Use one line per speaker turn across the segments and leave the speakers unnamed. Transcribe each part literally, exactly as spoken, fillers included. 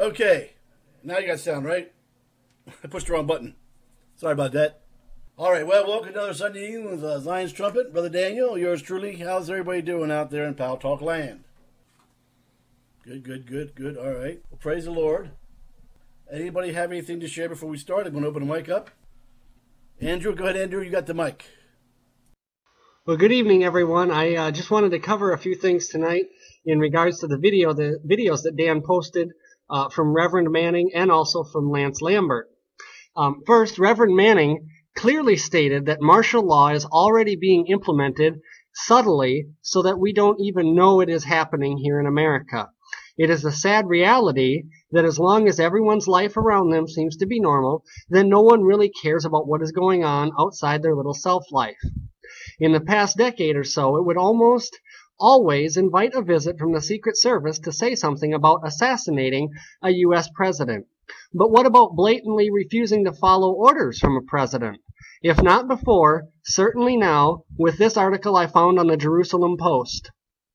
Okay, now you got sound, right? I pushed the wrong button. Sorry about that. All right, well, welcome to another Sunday evening with uh, Zion's Trumpet. Brother Daniel, yours truly. How's everybody doing out there in Pal Talk land? Good, good, good, good. All right. Well, praise the Lord. Anybody have anything to share before we start? I'm going to open the mic up. Andrew, go ahead, Andrew. You got the mic.
Well, good evening, everyone. I uh, just wanted to cover a few things tonight in regards to the video, the videos that Dan posted uh, from Reverend Manning and also from Lance Lambert. Um, first, Reverend Manning clearly stated that martial law is already being implemented subtly so that we don't even know it is happening here in America. It is a sad reality that as long as everyone's life around them seems to be normal, then no one really cares about what is going on outside their little self-life. In the past decade or so, it would almost always invite a visit from the Secret Service to say something about assassinating a U S president. But what about blatantly refusing to follow orders from a president? If not before, certainly now, with this article I found on the Jerusalem Post.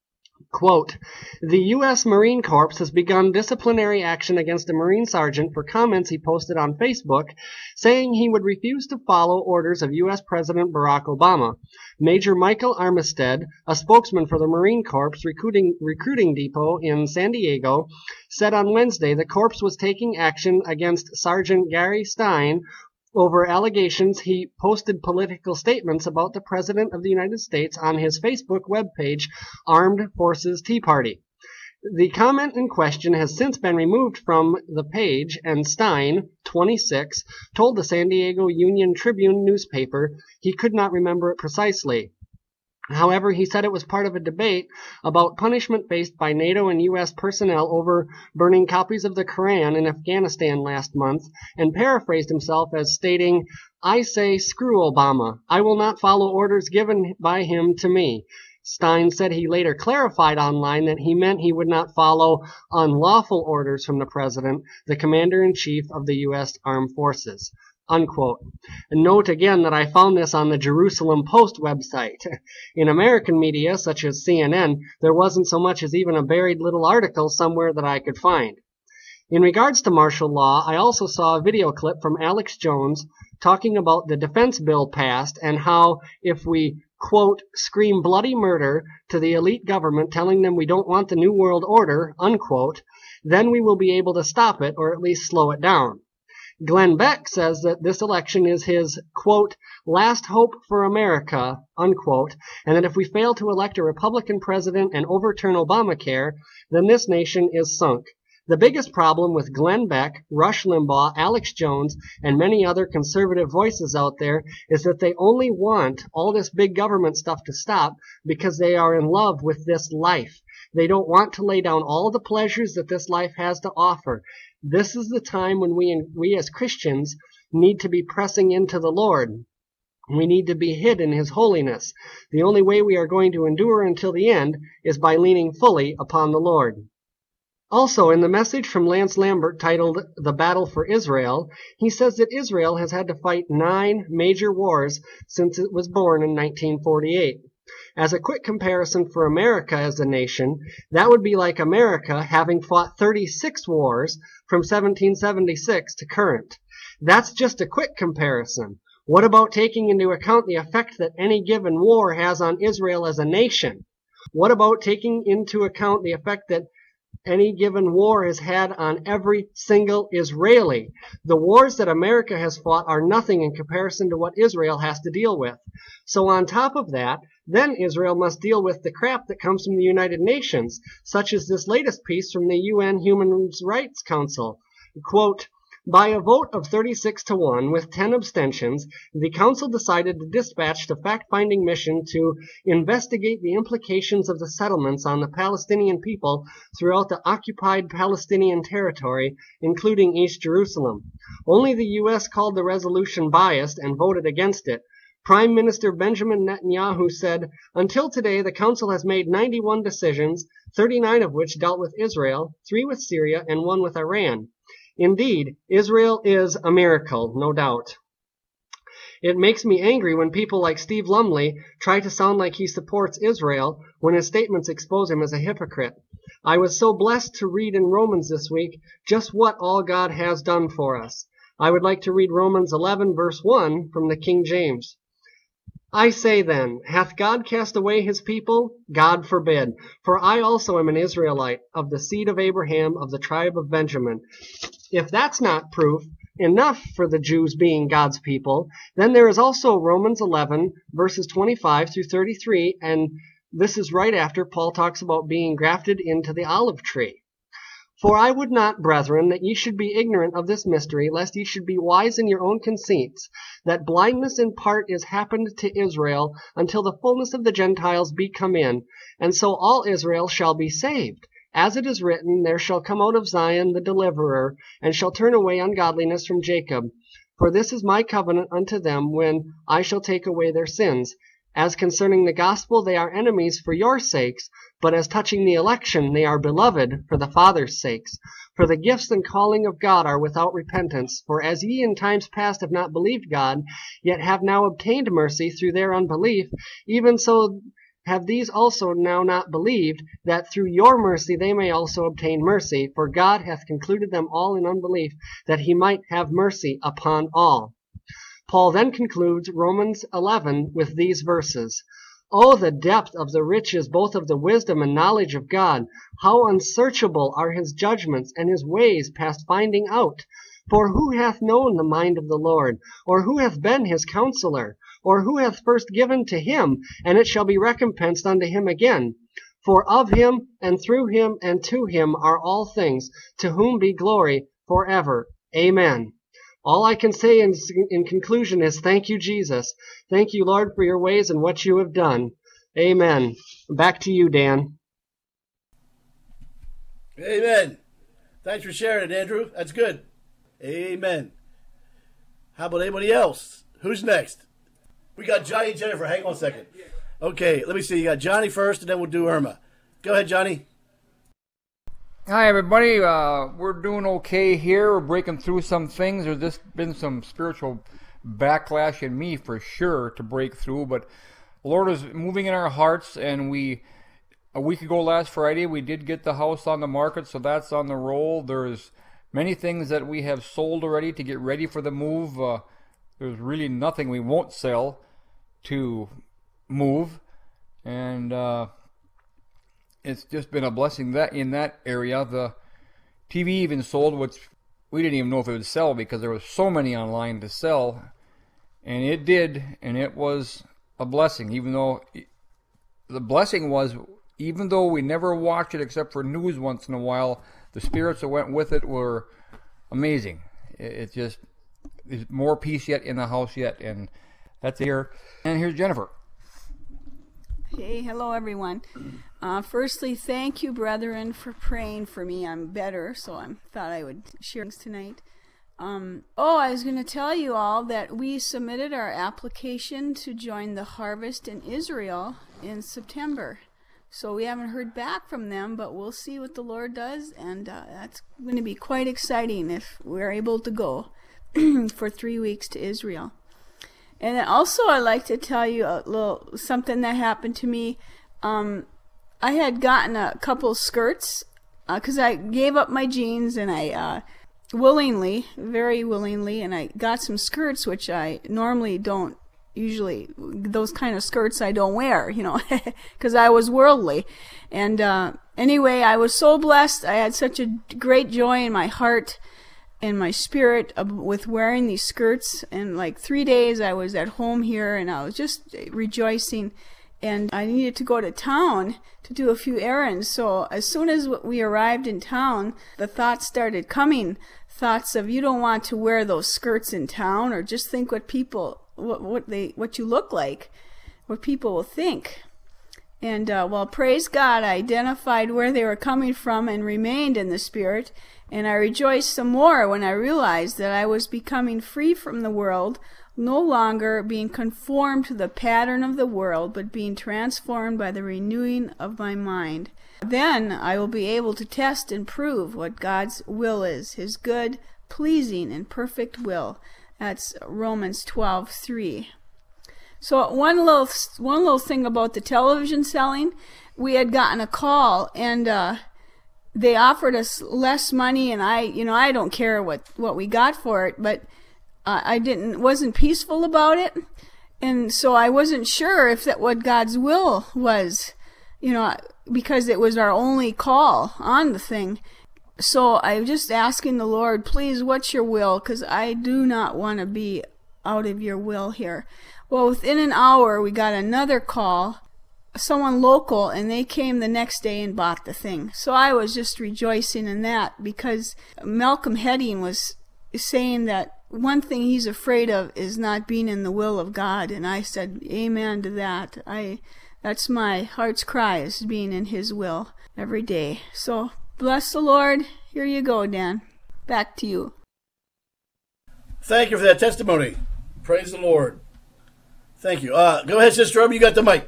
Quote, the U S Marine Corps has begun disciplinary action against a Marine sergeant for comments he posted on Facebook saying he would refuse to follow orders of U S President Barack Obama. Major Michael Armistead, a spokesman for the Marine Corps recruiting, recruiting depot in San Diego, said on Wednesday the Corps was taking action against Sergeant Gary Stein over allegations he posted political statements about the President of the United States on his Facebook webpage, Armed Forces Tea Party. The comment in question has since been removed from the page, and Stein, twenty-six, told the San Diego Union Tribune newspaper he could not remember it precisely. However, he said it was part of a debate about punishment faced by NATO and U S personnel over burning copies of the Quran in Afghanistan last month, and paraphrased himself as stating, I say screw Obama. I will not follow orders given by him to me. Stein said he later clarified online that he meant he would not follow unlawful orders from the president, the commander-in-chief of the U S Armed Forces. Unquote. And note again that I found this on the Jerusalem Post website. In American media, such as C N N, there wasn't so much as even a buried little article somewhere that I could find. In regards to martial law, I also saw a video clip from Alex Jones talking about the defense bill passed and how if we, quote, scream bloody murder to the elite government telling them we don't want the New World Order, unquote, then we will be able to stop it or at least slow it down. Glenn Beck says that this election is his, quote, last hope for America, unquote, and that if we fail to elect a Republican president and overturn Obamacare, then this nation is sunk. The biggest problem with Glenn Beck, Rush Limbaugh, Alex Jones, and many other conservative voices out there is that they only want all this big government stuff to stop because they are in love with this life. They don't want to lay down all the pleasures that this life has to offer. This is the time when we, we as Christians need to be pressing into the Lord. We need to be hid in His holiness. The only way we are going to endure until the end is by leaning fully upon the Lord. Also, in the message from Lance Lambert titled The Battle for Israel, he says that Israel has had to fight nine major wars since it was born in nineteen forty-eight. As a quick comparison for America as a nation, that would be like America having fought thirty-six wars from seventeen seventy-six to current. That's just a quick comparison. What about taking into account the effect that any given war has on Israel as a nation? What about taking into account the effect that any given war has had on every single Israeli? The wars that America has fought are nothing in comparison to what Israel has to deal with. So on top of that, then Israel must deal with the crap that comes from the United Nations, such as this latest piece from the U N Human Rights Council. Quote, by a vote of thirty-six to one with ten abstentions, the Council decided to dispatch a fact-finding mission to investigate the implications of the settlements on the Palestinian people throughout the occupied Palestinian territory, including East Jerusalem. Only the U S called the resolution biased and voted against it. Prime Minister Benjamin Netanyahu said, until today, the Council has made ninety-one decisions, thirty-nine of which dealt with Israel, three with Syria, and one with Iran. Indeed, Israel is a miracle, no doubt. It makes me angry when people like Steve Lumley try to sound like he supports Israel when his statements expose him as a hypocrite. I was so blessed to read in Romans this week just what all God has done for us. I would like to read Romans eleven, verse one from the King James. I say then, hath God cast away his people? God forbid. For I also am an Israelite, of the seed of Abraham, of the tribe of Benjamin. If that's not proof enough for the Jews being God's people, then there is also Romans eleven, verses twenty-five through thirty-three, and this is right after Paul talks about being grafted into the olive tree. For I would not, brethren, that ye should be ignorant of this mystery, lest ye should be wise in your own conceits, that blindness in part is happened to Israel, until the fullness of the Gentiles be come in, and so all Israel shall be saved. As it is written, there shall come out of Zion the deliverer, and shall turn away ungodliness from Jacob. For this is my covenant unto them, when I shall take away their sins. As concerning the gospel, they are enemies for your sakes, but as touching the election, they are beloved for the Father's sakes. For the gifts and calling of God are without repentance. For as ye in times past have not believed God, yet have now obtained mercy through their unbelief, even so have these also now not believed, that through your mercy they may also obtain mercy. For God hath concluded them all in unbelief, that he might have mercy upon all. Paul then concludes Romans eleven with these verses. Oh, the depth of the riches both of the wisdom and knowledge of God! How unsearchable are his judgments, and his ways past finding out! For who hath known the mind of the Lord? Or who hath been his counselor? Or who hath first given to him, and it shall be recompensed unto him again? For of him, and through him, and to him are all things, to whom be glory for ever. Amen. All I can say in, in conclusion is thank you, Jesus. Thank you, Lord, for your ways and what you have done. Amen. Back to you, Dan.
Amen. Thanks for sharing it, Andrew. That's good. Amen. How about anybody else? Who's next? We got Johnny and Jennifer. Hang on a second. Okay, let me see. You got Johnny first, and then we'll do Irma. Go ahead, Johnny.
Hi, everybody. Uh, we're doing okay here. We're breaking through some things. There's just been some spiritual backlash in me for sure to break through, but the Lord is moving in our hearts, and we, a week ago last Friday, we did get the house on the market, so that's on the roll. There's many things that we have sold already to get ready for the move. Uh, there's really nothing we won't sell to move, and uh, it's just been a blessing that in that area. The T V even sold, which we didn't even know if it would sell because there were so many online to sell, and it did, and it was a blessing. Even though the blessing was, even though we never watched it except for news once in a while, the spirits that went with it were amazing. It, it just there's more peace yet in the house yet, and that's here. And here's Jennifer.
Hey, hello everyone. Uh, firstly, thank you, brethren, for praying for me. I'm better, so I thought I would share things tonight. Um, oh, I was going to tell you all that we submitted our application to join the Harvest in Israel in September. So we haven't heard back from them, but we'll see what the Lord does, and uh, that's going to be quite exciting if we're able to go for three weeks to Israel. And then also I'd like to tell you a little something that happened to me. Um, I had gotten a couple skirts because uh, I gave up my jeans and I uh, willingly, very willingly, and I got some skirts which I normally don't usually, those kind of skirts I don't wear, you know, because I was worldly. And uh, anyway, I was so blessed. I had such a great joy in my heart and my spirit with wearing these skirts. And like three days I was at home here and I was just rejoicing, and I needed to go to town to do a few errands. So as soon as we arrived in town, the thoughts started coming, thoughts of you don't want to wear those skirts in town, or just think what people what what they what you look like, what people will think. And uh, well, praise God, I identified where they were coming from and remained in the Spirit. And I rejoiced some more when I realized that I was becoming free from the world, no longer being conformed to the pattern of the world, but being transformed by the renewing of my mind. Then I will be able to test and prove what God's will is, His good, pleasing, and perfect will. That's Romans twelve three. So one little one little thing about the television selling, we had gotten a call, and uh, they offered us less money, and I, you know, I don't care what, what we got for it, but uh, I didn't, wasn't peaceful about it. And so I wasn't sure if that what God's will was, you know, because it was our only call on the thing. So I'm just asking the Lord, please, what's your will? Because I do not want to be out of your will here. Well, within an hour, we got another call, someone local, and they came the next day and bought the thing. So I was just rejoicing in that, because Malcolm Hedding was saying that one thing he's afraid of is not being in the will of God. And I said, amen to that. I, that's my heart's cry, is being in his will every day. So bless the Lord. Here you go, Dan. Back to you.
Thank you for that testimony. Praise the Lord. Thank you. Uh, go ahead, Sister Rome. You got the mic.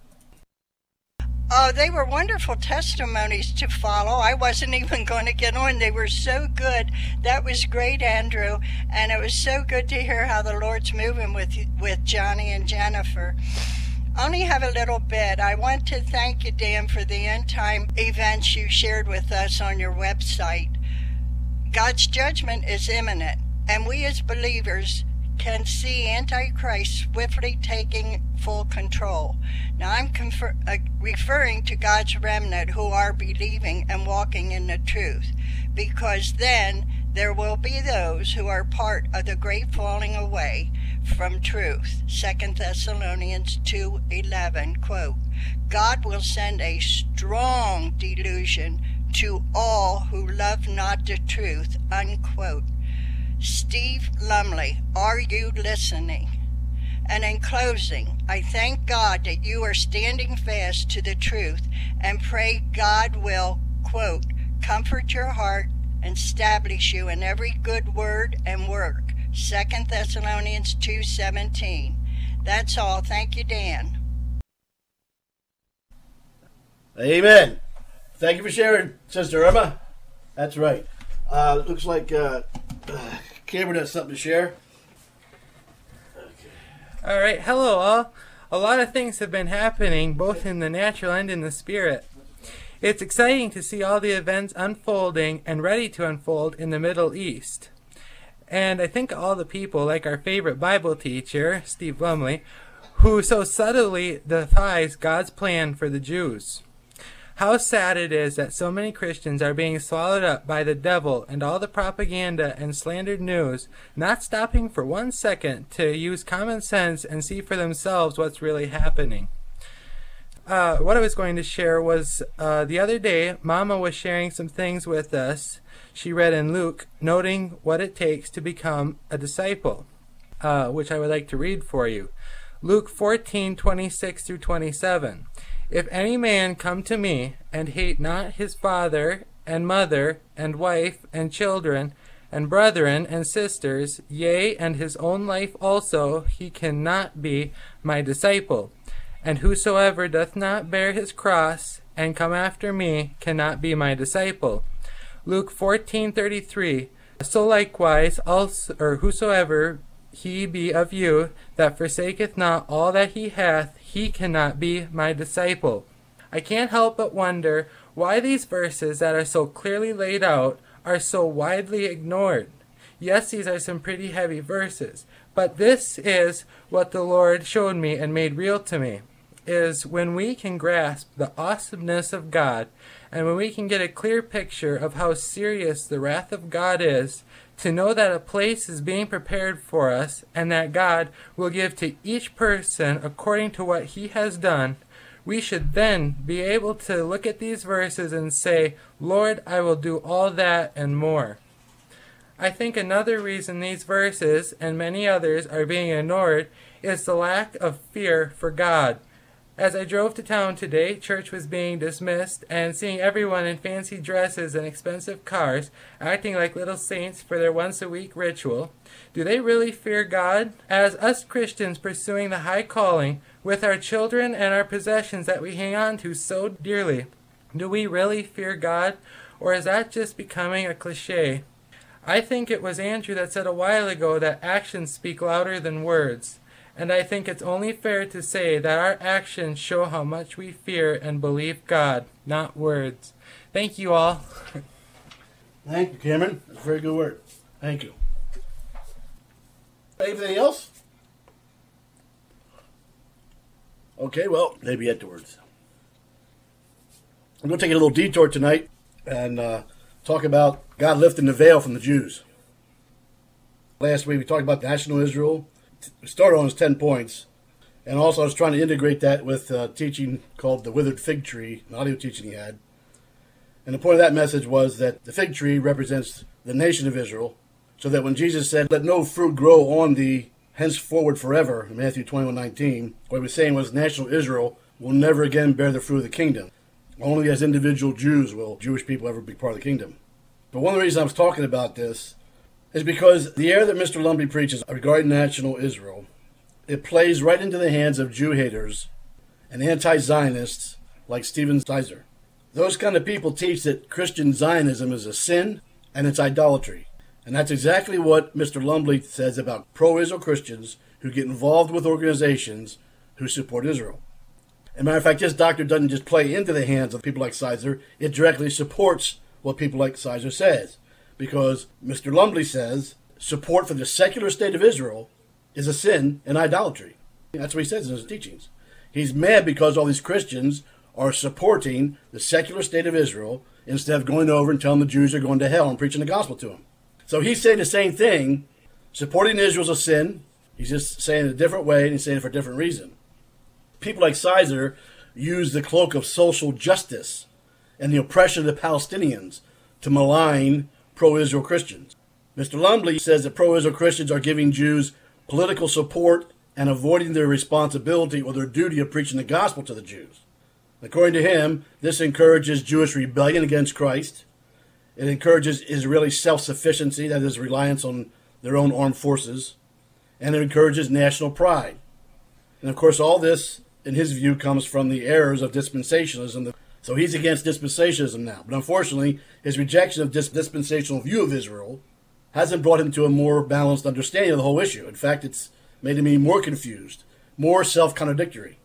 Oh, they were wonderful testimonies to follow. I wasn't even going to get on. They were so good. That was great, Andrew. And it was so good to hear how the Lord's moving with with Johnny and Jennifer. I only have a little bit. I want to thank you, Dan, for the end time events you shared with us on your website. God's judgment is imminent, and we as believers can see Antichrist swiftly taking full control. Now I'm confer- uh, referring to God's remnant who are believing and walking in the truth, because then there will be those who are part of the great falling away from truth. Second Thessalonians two eleven, quote, God will send a strong delusion to all who love not the truth, unquote. Steve Lumley, are you listening? And in closing, I thank God that you are standing fast to the truth, and pray God will, quote, comfort your heart and establish you in every good word and work. Second Thessalonians two seventeen. That's all. Thank you, Dan.
Amen. Thank you for sharing, Sister Irma. That's right. Uh, looks like uh, uh, Cameron has something to share.
All right, hello all. A lot of things have been happening, both in the natural and in the spirit. It's exciting to see all the events unfolding and ready to unfold in the Middle East. And I think all the people, like our favorite Bible teacher, Steve Lumley, who so subtly defies God's plan for the Jews. How sad it is that so many Christians are being swallowed up by the devil and all the propaganda and slandered news, not stopping for one second to use common sense and see for themselves what's really happening. Uh, what I was going to share was uh, the other day, Mama was sharing some things with us. She read in Luke, noting what it takes to become a disciple, uh, which I would like to read for you. Luke fourteen twenty-six through twenty-seven. If any man come to me, and hate not his father, and mother, and wife, and children, and brethren, and sisters, yea, and his own life also, he cannot be my disciple. And whosoever doth not bear his cross, and come after me, cannot be my disciple. Luke fourteen thirty-three. So likewise, also, or whosoever he be of you, that forsaketh not all that he hath, he cannot be my disciple. I can't help but wonder why these verses that are so clearly laid out are so widely ignored. Yes, these are some pretty heavy verses, but this is what the Lord showed me and made real to me, is when we can grasp the awesomeness of God, and when we can get a clear picture of how serious the wrath of God is, to know that a place is being prepared for us, and that God will give to each person according to what he has done, we should then be able to look at these verses and say, Lord, I will do all that and more. I think another reason these verses and many others are being ignored is the lack of fear for God. As I drove to town today, church was being dismissed, and seeing everyone in fancy dresses and expensive cars acting like little saints for their once-a-week ritual, do they really fear God? As us Christians pursuing the high calling with our children and our possessions that we hang on to so dearly, do we really fear God, or is that just becoming a cliche? I think it was Andrew that said a while ago that actions speak louder than words. And I think it's only fair to say that our actions show how much we fear and believe God, not words. Thank you all.
Thank you, Cameron. That's a very good word. Thank you. Anything else? Okay, well, maybe afterwards. I'm going to take a little detour tonight and uh, talk about God lifting the veil from the Jews. Last week we talked about national Israel. We started on his ten points. And also I was trying to integrate that with a teaching called the withered fig tree, an audio teaching he had. And the point of that message was that the fig tree represents the nation of Israel, so that when Jesus said, "Let no fruit grow on thee henceforward forever," in Matthew twenty-one nineteen, what he was saying was national Israel will never again bear the fruit of the kingdom. Only as individual Jews will Jewish people ever be part of the kingdom. But one of the reasons I was talking about this is because the error that Mister Lumby preaches regarding national Israel, it plays right into the hands of Jew haters and anti-Zionists like Stephen Sizer. Those kind of people teach that Christian Zionism is a sin and it's idolatry. And that's exactly what Mister Lumley says about pro-Israel Christians who get involved with organizations who support Israel. As a matter of fact, this doctrine doesn't just play into the hands of people like Sizer, it directly supports what people like Sizer says. Because Mister Lumley says support for the secular state of Israel is a sin and idolatry. That's what he says in his teachings. He's mad because all these Christians are supporting the secular state of Israel instead of going over and telling the Jews they're going to hell and preaching the gospel to them. So he's saying the same thing. Supporting Israel is a sin. He's just saying it a different way, and he's saying it for a different reason. People like Sizer use the cloak of social justice and the oppression of the Palestinians to malign pro-Israel Christians. Mister Lumley says that pro-Israel Christians are giving Jews political support and avoiding their responsibility or their duty of preaching the gospel to the Jews. According to him, this encourages Jewish rebellion against Christ. It encourages Israeli self-sufficiency, that is, reliance on their own armed forces. And it encourages national pride. And of course, all this, in his view, comes from the errors of dispensationalism. So he's against dispensationalism now. But unfortunately, his rejection of this dispensational view of Israel hasn't brought him to a more balanced understanding of the whole issue. In fact, it's made him more confused, more self-contradictory.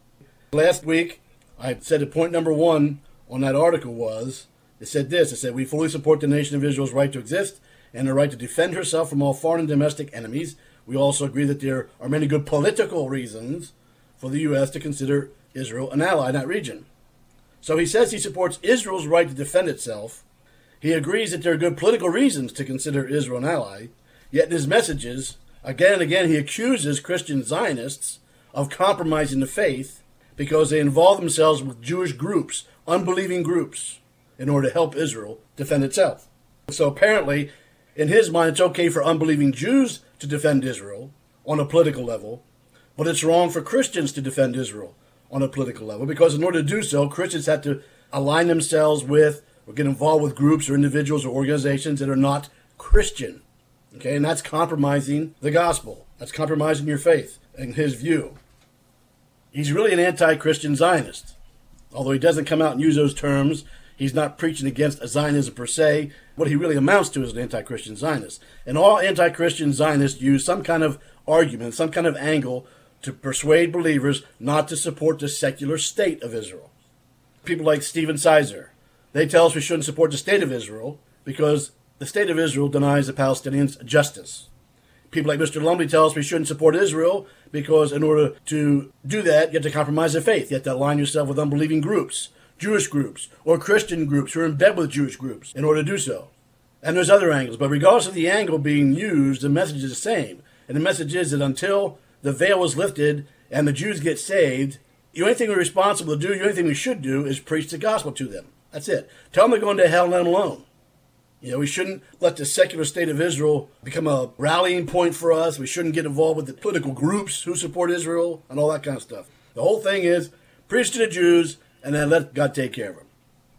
Last week, I said that point number one on that article was, it said this, it said, "We fully support the nation of Israel's right to exist and the right to defend herself from all foreign and domestic enemies. We also agree that there are many good political reasons for the U S to consider Israel an ally in that region." So he says he supports Israel's right to defend itself. He agrees that there are good political reasons to consider Israel an ally. Yet in his messages, again and again, he accuses Christian Zionists of compromising the faith because they involve themselves with Jewish groups, unbelieving groups, in order to help Israel defend itself. So apparently, in his mind, it's okay for unbelieving Jews to defend Israel on a political level, but it's wrong for Christians to defend Israel on a political level, because in order to do so, Christians have to align themselves with or get involved with groups or individuals or organizations that are not Christian. Okay, and that's compromising the gospel. That's compromising your faith, in his view. He's really an anti-Christian Zionist. Although he doesn't come out and use those terms, he's not preaching against Zionism per se. What he really amounts to is an anti-Christian Zionist. And all anti-Christian Zionists use some kind of argument, some kind of angle to persuade believers not to support the secular state of Israel. People like Stephen Sizer, they tell us we shouldn't support the state of Israel because the state of Israel denies the Palestinians justice. People like Mister Lumley tell us we shouldn't support Israel because in order to do that, you have to compromise the faith. You have to align yourself with unbelieving groups, Jewish groups, or Christian groups who are in bed with Jewish groups in order to do so. And there's other angles. But regardless of the angle being used, the message is the same. And the message is that until the veil is lifted and the Jews get saved, the only thing we're responsible to do, the only thing we should do is preach the gospel to them. That's it. Tell them they're going to hell and let them alone. You know, we shouldn't let the secular state of Israel become a rallying point for us. We shouldn't get involved with the political groups who support Israel and all that kind of stuff. The whole thing is preach to the Jews and then let God take care of them.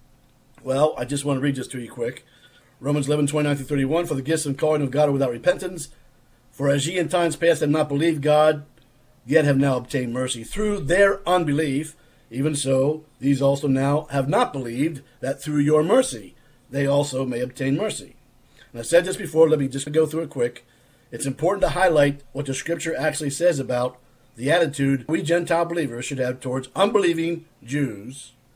Well, I just want to read this to you quick. Romans eleven, twenty-nine through thirty-one, "For the gifts and calling of God are without repentance. For as ye in times past have not believed God, yet have now obtained mercy through their unbelief, even so these also now have not believed, that through your mercy they also may obtain mercy." And I said this before, let me just go through it quick. It's important to highlight what the scripture actually says about the attitude we Gentile believers should have towards unbelieving Jews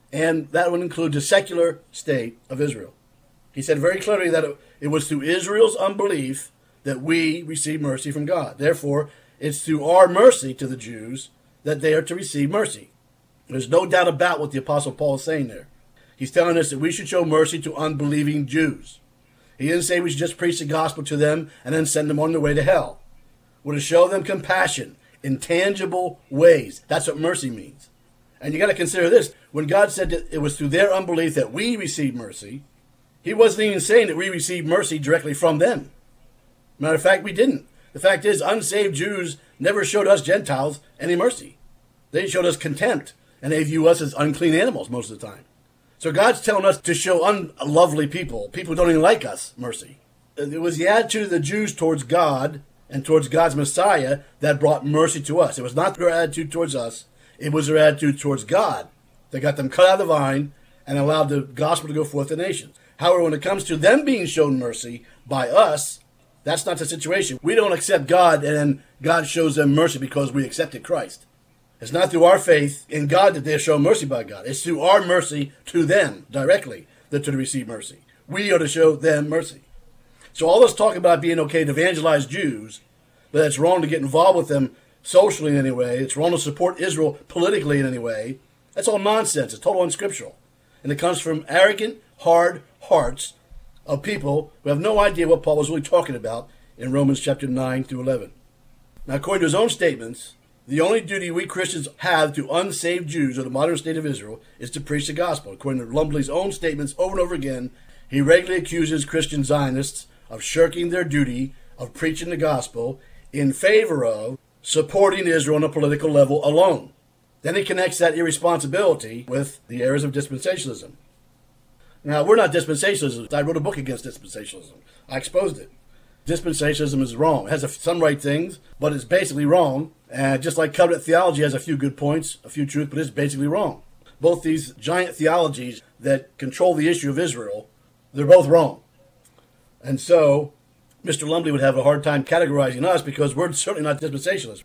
and that would include the secular state of Israel. He said very clearly that it was through Israel's unbelief that we receive mercy from God. Therefore, it's through our mercy to the Jews that they are to receive mercy. There's no doubt about what the Apostle Paul is saying there. He's telling us that we should show mercy to unbelieving Jews. He didn't say we should just preach the gospel to them and then send them on their way to hell. We're to show them compassion in tangible ways. That's what mercy means. And you got to consider this. When God said that it was through their unbelief that we received mercy, he wasn't even saying that we received mercy directly from them. Matter of fact, we didn't. The fact is, unsaved Jews never showed us Gentiles any mercy. They showed us contempt, and they view us as unclean animals most of the time. So God's telling us to show unlovely people, people who don't even like us, mercy. It was the attitude of the Jews towards God and towards God's Messiah that brought mercy to us. It was not their attitude towards us. It was their attitude towards God that got them cut out of the vine and allowed the gospel to go forth to the nations. However, when it comes to them being shown mercy by us, that's not the situation. We don't accept God and then God shows them mercy because we accepted Christ. It's not through our faith in God that they're shown mercy by God. It's through our mercy to them directly that to receive mercy. We are to show them mercy. So all this talk about being okay to evangelize Jews, but it's wrong to get involved with them socially in any way, it's wrong to support Israel politically in any way, that's all nonsense. It's total unscriptural. And it comes from arrogant, hard hearts of people who have no idea what Paul was really talking about in Romans chapter nine through eleven. Now, according to his own statements, the only duty we Christians have to unsaved Jews of the modern state of Israel is to preach the gospel. According to Lumley's own statements over and over again, he regularly accuses Christian Zionists of shirking their duty of preaching the gospel in favor of supporting Israel on a political level alone. Then he connects that irresponsibility with the errors of dispensationalism. Now, we're not dispensationalists. I wrote a book against dispensationalism. I exposed it. Dispensationalism is wrong. It has a, some right things, but it's basically wrong. And just like covenant theology has a few good points, a few truths, but it's basically wrong. Both these giant theologies that control the issue of Israel, they're both wrong. And so, Mister Lumley would have a hard time categorizing us because we're certainly not dispensationalists.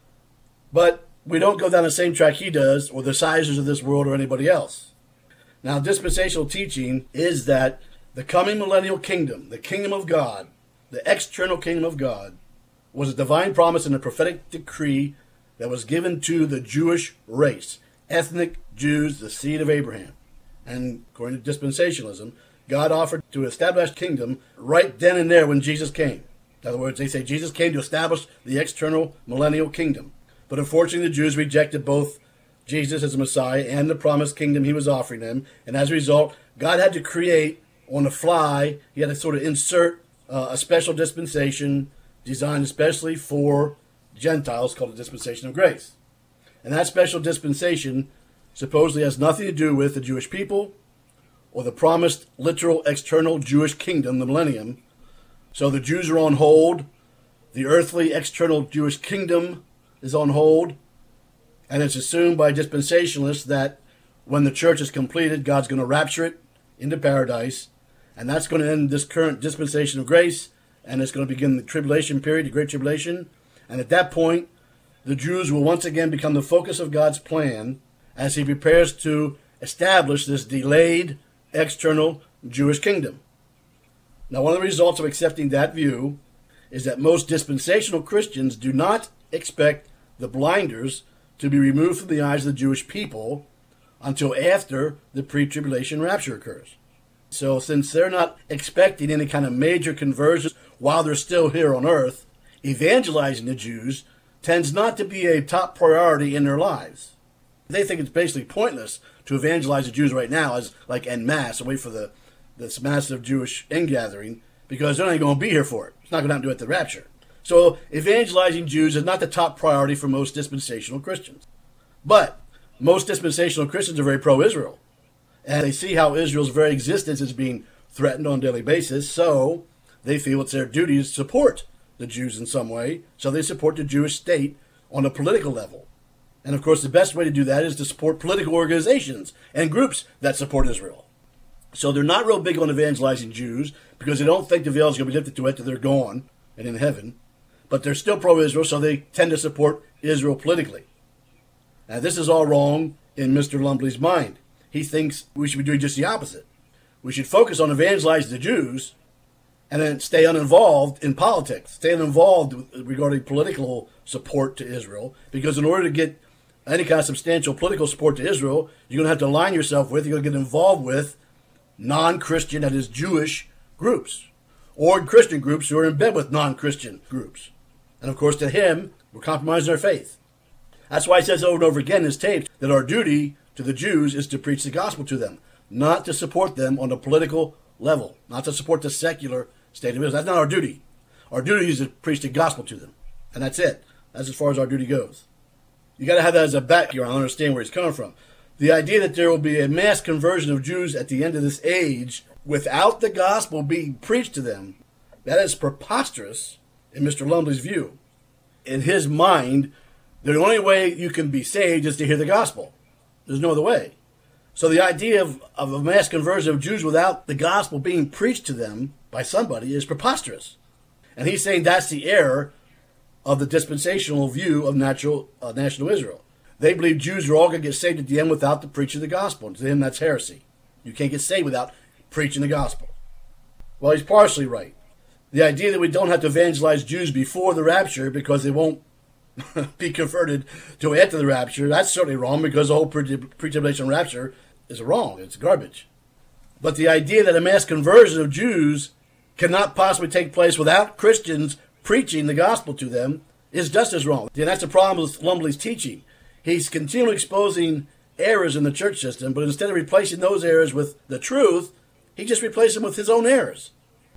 But we don't go down the same track he does, or the sizers of this world, or anybody else. Now, dispensational teaching is that the coming millennial kingdom, the kingdom of God, the external kingdom of God, was a divine promise and a prophetic decree that was given to the Jewish race, ethnic Jews, the seed of Abraham. And according to dispensationalism, God offered to establish kingdom right then and there when Jesus came. In other words, they say Jesus came to establish the external millennial kingdom. But unfortunately, the Jews rejected both Jesus as a Messiah and the promised kingdom he was offering them. And as a result, God had to create on the fly, he had to sort of insert uh, a special dispensation designed especially for Gentiles called the dispensation of grace. And that special dispensation supposedly has nothing to do with the Jewish people or the promised literal external Jewish kingdom, the millennium. So the Jews are on hold. The earthly external Jewish kingdom is on hold. And it's assumed by dispensationalists that when the church is completed, God's going to rapture it into paradise. And that's going to end this current dispensation of grace. And it's going to begin the tribulation period, the Great Tribulation. And at that point, the Jews will once again become the focus of God's plan as he prepares to establish this delayed external Jewish kingdom. Now, one of the results of accepting that view is that most dispensational Christians do not expect the blinders to be removed from the eyes of the Jewish people until after the pre-tribulation rapture occurs. So since they're not expecting any kind of major conversions while they're still here on earth, evangelizing the Jews tends not to be a top priority in their lives. They think it's basically pointless to evangelize the Jews right now as like en masse, and wait for the this massive Jewish ingathering, because they're not going to be here for it. It's not going to happen to it at the rapture. So evangelizing Jews is not the top priority for most dispensational Christians. But most dispensational Christians are very pro-Israel. And they see how Israel's very existence is being threatened on a daily basis, so they feel it's their duty to support the Jews in some way, so they support the Jewish state on a political level. And of course, the best way to do that is to support political organizations and groups that support Israel. So they're not real big on evangelizing Jews because they don't think the veil is going to be lifted to it till they're gone and in heaven. But they're still pro-Israel, so they tend to support Israel politically. Now, this is all wrong in Mister Lumley's mind. he thinks we should be doing just the opposite. We should focus on evangelizing the Jews and then stay uninvolved in politics, stay uninvolved regarding political support to Israel, because in order to get any kind of substantial political support to Israel, you're going to have to align yourself with, you're going to get involved with non-Christian, that is Jewish groups, or Christian groups who are in bed with non-Christian groups. And of course, to him, we're compromising our faith. That's why he says over and over again in his tapes that our duty to the Jews is to preach the gospel to them, not to support them on a political level, not to support the secular state of Israel. That's not our duty. Our duty is to preach the gospel to them. And that's it. That's as far as our duty goes. You got to have that as a background and understand where he's coming from. The idea that there will be a mass conversion of Jews at the end of this age without the gospel being preached to them, that is preposterous in Mister Lumley's view. In his mind, the only way you can be saved is to hear the gospel. There's no other way. So the idea of, of a mass conversion of Jews without the gospel being preached to them by somebody is preposterous. And he's saying that's the error of the dispensational view of natural uh, national Israel. They believe Jews are all going to get saved at the end without the preaching of the gospel. And to them, that's heresy. You can't get saved without preaching the gospel. Well, he's partially right. The idea that we don't have to evangelize Jews before the rapture because they won't be converted till after the rapture, that's certainly wrong, because the whole pre-tribulation rapture is wrong. It's garbage. But the idea that a mass conversion of Jews cannot possibly take place without Christians preaching the gospel to them is just as wrong. And that's the problem with Lumley's teaching. He's continually exposing errors in the church system, but instead of replacing those errors with the truth, he just replaced them with his own errors.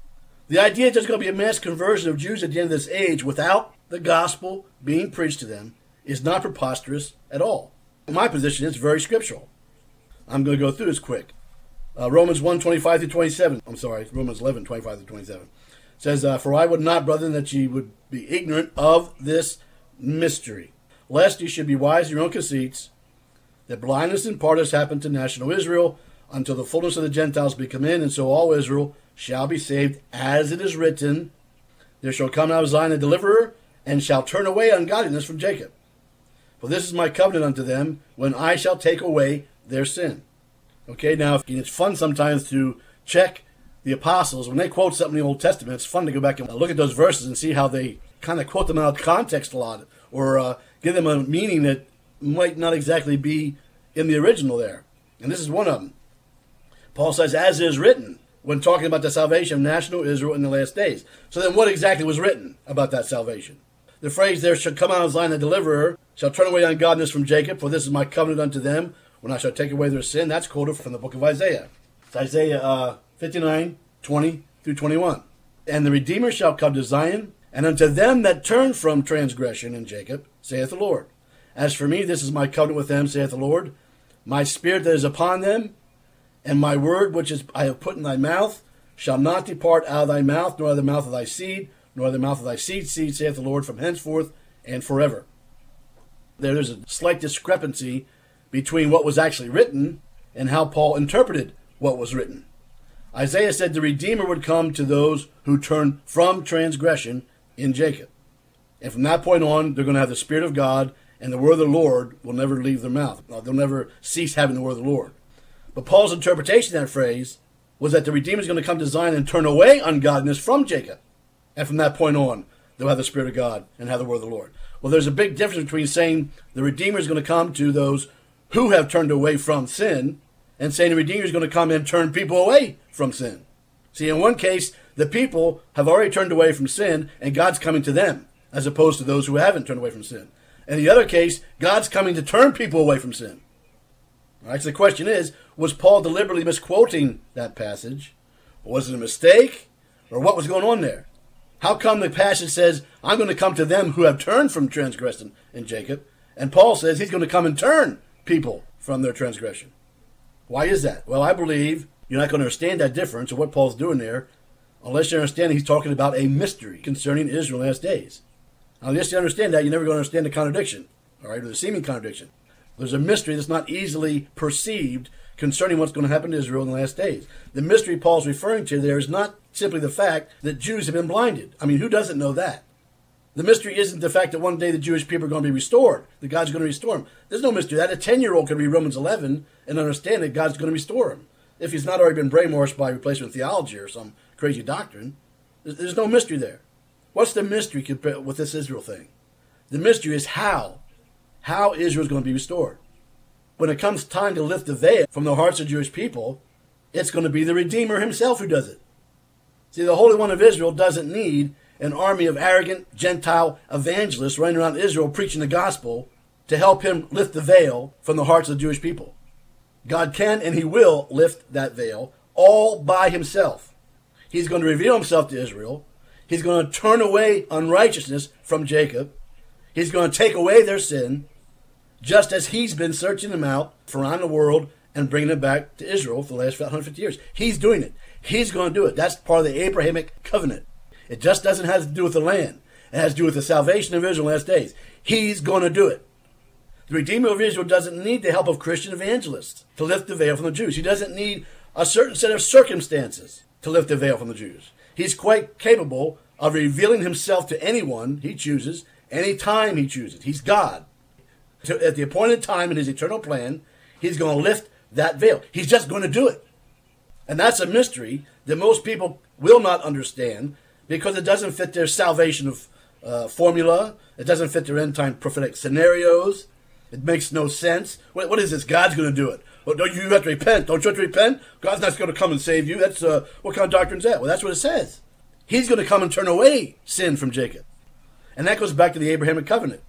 The idea that there's going to be a mass conversion of Jews at the end of this age without the gospel being preached to them is not preposterous at all. My position is very scriptural. I'm going to go through this quick. Uh, Romans one, twenty-five through twenty-seven. I'm sorry, Romans eleven, twenty-five through twenty-seven. Says, uh, For I would not, brethren, that ye would be ignorant of this mystery, lest ye should be wise in your own conceits, that blindness in part has happened to national Israel, until the fullness of the Gentiles be come in, and so all Israel shall be saved, as it is written, There shall come out of Zion a deliverer, and shall turn away ungodliness from Jacob. For this is my covenant unto them, when I shall take away their sin. Okay, now it's fun sometimes to check the apostles. When they quote something in the Old Testament, it's fun to go back and look at those verses and see how they kind of quote them out of context a lot, or uh, give them a meaning that might not exactly be in the original there. And this is one of them. Paul says, as is written, when talking about the salvation of national Israel in the last days. So then what exactly was written about that salvation? The phrase, there shall come out of Zion a deliverer, shall turn away ungodliness from Jacob, for this is my covenant unto them, when I shall take away their sin. That's quoted from the book of Isaiah. It's Isaiah uh, fifty-nine, twenty through twenty-one. And the Redeemer shall come to Zion, and unto them that turn from transgression in Jacob, saith the Lord. As for me, this is my covenant with them, saith the Lord. My spirit that is upon them, and my word which is I have put in thy mouth, shall not depart out of thy mouth, nor out of the mouth of thy seed, nor out of the mouth of thy seed's seed, saith the Lord, from henceforth and forever. There's a slight discrepancy between what was actually written and how Paul interpreted what was written. Isaiah said the Redeemer would come to those who turn from transgression in Jacob. And from that point on, they're going to have the Spirit of God, and the word of the Lord will never leave their mouth. They'll never cease having the word of the Lord. But Paul's interpretation of that phrase was that the Redeemer is going to come to Zion and turn away ungodliness from Jacob. And from that point on, they'll have the Spirit of God and have the word of the Lord. Well, there's a big difference between saying the Redeemer is going to come to those who have turned away from sin, and saying the Redeemer is going to come and turn people away from sin. See, in one case, the people have already turned away from sin, and God's coming to them, as opposed to those who haven't turned away from sin. In the other case, God's coming to turn people away from sin. All right, so the question is, was Paul deliberately misquoting that passage? Or was it a mistake? Or what was going on there? How come the passage says, I'm going to come to them who have turned from transgression in Jacob, and Paul says he's going to come and turn people from their transgression? Why is that? Well, I believe you're not going to understand that difference of what Paul's doing there unless you understand he's talking about a mystery concerning Israel in the last days. Now, unless you understand that, you're never going to understand the contradiction, all right, or the seeming contradiction. There's a mystery that's not easily perceived concerning what's going to happen to Israel in the last days. The mystery Paul's referring to there is not simply the fact that Jews have been blinded. I mean, who doesn't know that? The mystery isn't the fact that one day the Jewish people are going to be restored, that God's going to restore them. There's no mystery. That a ten-year-old can read Romans eleven and understand that God's going to restore him, if he's not already been brainwashed by replacement theology or some crazy doctrine. There's no mystery there. What's the mystery with this Israel thing? The mystery is how. How Israel is going to be restored. When it comes time to lift the veil from the hearts of Jewish people, it's going to be the Redeemer himself who does it. See, the Holy One of Israel doesn't need an army of arrogant Gentile evangelists running around Israel preaching the gospel to help him lift the veil from the hearts of the Jewish people. God can and he will lift that veil all by himself. He's going to reveal himself to Israel. He's going to turn away unrighteousness from Jacob. He's going to take away their sin, just as he's been searching them out around the world and bringing them back to Israel for the last one hundred fifty years. He's doing it. He's going to do it. That's part of the Abrahamic covenant. It just doesn't have to do with the land. It has to do with the salvation of Israel in the last days. He's going to do it. The Redeemer of Israel doesn't need the help of Christian evangelists to lift the veil from the Jews. He doesn't need a certain set of circumstances to lift the veil from the Jews. He's quite capable of revealing himself to anyone he chooses, any time he chooses. He's God. At the appointed time in his eternal plan, he's going to lift that veil. He's just going to do it. And that's a mystery that most people will not understand, because it doesn't fit their salvation of uh, formula. It doesn't fit their end-time prophetic scenarios. It makes no sense. What, what is this? God's going to do it. Well, don't you have to repent? Don't you have to repent? God's not going to come and save you. That's uh, what kind of doctrine is that? Well, that's what it says. He's going to come and turn away sin from Jacob. And that goes back to the Abrahamic covenant.